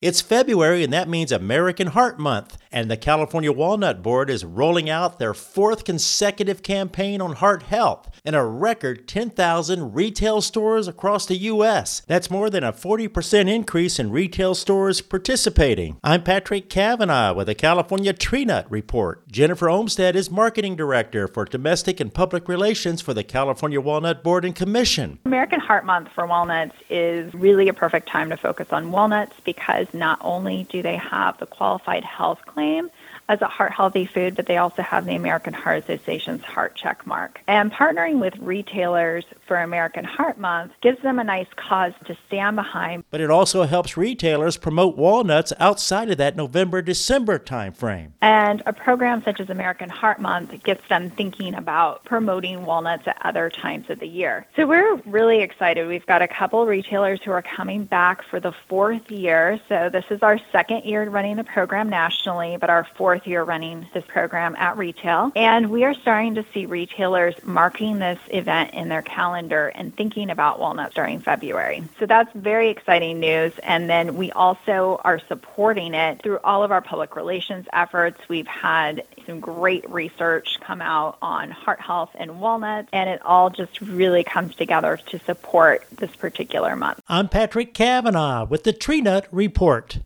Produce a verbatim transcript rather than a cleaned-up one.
It's February, and that means American Heart Month, and the California Walnut Board is rolling out their fourth consecutive campaign on heart health in a record ten thousand retail stores across the U S. That's more than a forty percent increase in retail stores participating. I'm Patrick Kavanaugh with the California Tree Nut Report. Jennifer Olmstead is Marketing Director for Domestic and Public Relations for the California Walnut Board and Commission. American Heart Month for walnuts is really a perfect time to focus on walnuts because not only do they have the qualified health claim as a heart-healthy food, but they also have the American Heart Association's heart check mark. And partnering with retailers for American Heart Month gives them a nice cause to stand behind. But it also helps retailers promote walnuts outside of that November-December timeframe. And a program such as American Heart Month gets them thinking about promoting walnuts at other times of the year. So we're really excited. We've got a couple retailers who are coming back for the fourth year. So this is our second year running the program nationally, but our fourth year running this program at retail. And we are starting to see retailers marking this event in their calendar and thinking about walnuts during February. So that's very exciting news. And then we also are supporting it through all of our public relations efforts. We've had some great research come out on heart health and walnuts, and it all just really comes together to support this particular month. I'm Patrick Kavanaugh with the Tree Nut Report.